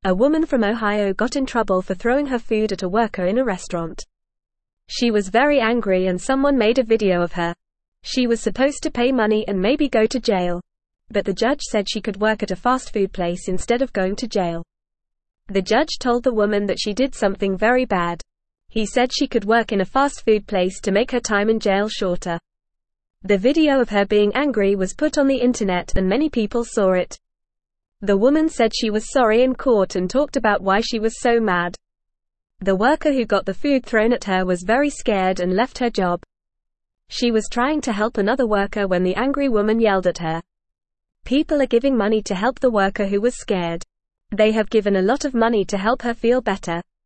A woman from Ohio got in trouble for throwing her food at a worker in a restaurant. She was very angry and someone made a video of her. She was supposed to pay money and maybe go to jail. But the judge said she could work at a fast food place instead of going to jail. The judge told the woman that she did something very bad. He said she could work in a fast food place to make her time in jail shorter. The video of her being angry was put on the internet and many people saw it. The woman said she was sorry in court and talked about why she was so mad. The worker who got the food thrown at her was very scared and left her job. She was trying to help another worker when the angry woman yelled at her. People are giving money to help the worker who was scared. They have given a lot of money to help her feel better.